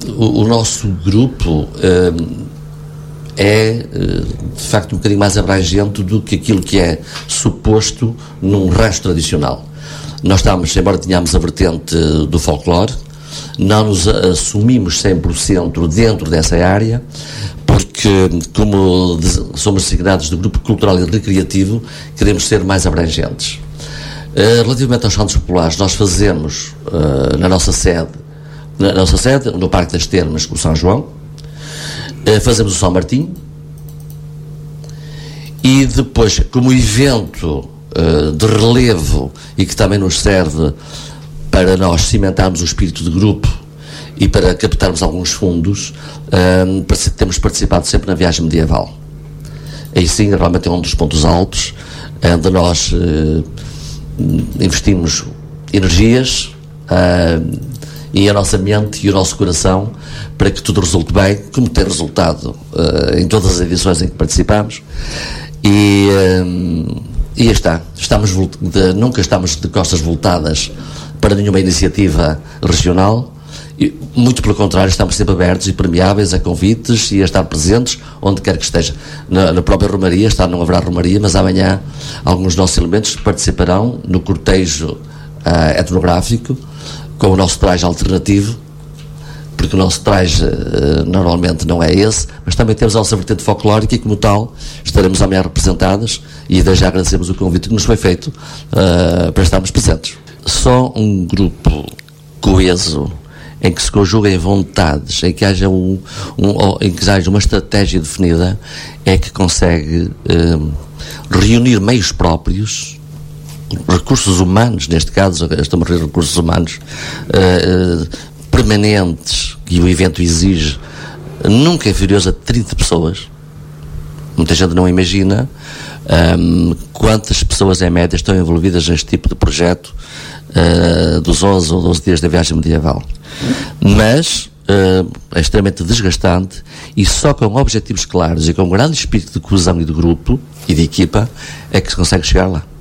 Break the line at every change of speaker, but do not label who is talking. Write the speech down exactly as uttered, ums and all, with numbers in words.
o, o nosso grupo uh, é, uh, de facto, um bocadinho mais abrangente do que aquilo que é suposto num rancho tradicional. Nós estamos, embora tenhamos a vertente do folclore, não nos assumimos cem por cento dentro dessa área, porque, como somos designados do Grupo Cultural e Recreativo, queremos ser mais abrangentes. Uh, relativamente aos cantos populares, nós fazemos uh, na nossa sede, na nossa sede, no Parque das Termas, com o São João, uh, fazemos o São Martim, e depois, como evento uh, de relevo, e que também nos serve para nós cimentarmos o espírito de grupo e para captarmos alguns fundos, um, temos participado sempre na viagem medieval. Aí sim, realmente é um dos pontos altos, onde nós uh, investimos energias uh, e a nossa mente e o nosso coração para que tudo resulte bem, como tem resultado uh, em todas as edições em que participamos. E, uh, e está, estamos de, nunca estamos de costas voltadas para nenhuma iniciativa regional. E, muito pelo contrário, estamos sempre abertos e permeáveis a convites e a estar presentes onde quer que esteja. Na, na própria Romaria, está, não haverá Romaria, mas amanhã alguns dos nossos elementos participarão no cortejo uh, etnográfico com o nosso traje alternativo, porque o nosso traje uh, normalmente não é esse, mas também temos a nossa vertente folclórica e, como tal, estaremos amanhã representadas, e desde já agradecemos o convite que nos foi feito uh, para estarmos presentes. Só um grupo coeso, em que se conjuguem vontades, em que haja, um, um, em que haja uma estratégia definida, é que consegue um, reunir meios próprios, recursos humanos, neste caso estamos a reunir recursos humanos uh, uh, permanentes, que o evento exige, nunca inferiores a trinta pessoas. Muita gente não imagina um, quantas pessoas em média estão envolvidas neste tipo de projeto uh, dos onze ou doze dias da viagem medieval. Mas uh, é extremamente desgastante, e só com objetivos claros e com um grande espírito de coesão e de grupo e de equipa é que se consegue chegar lá.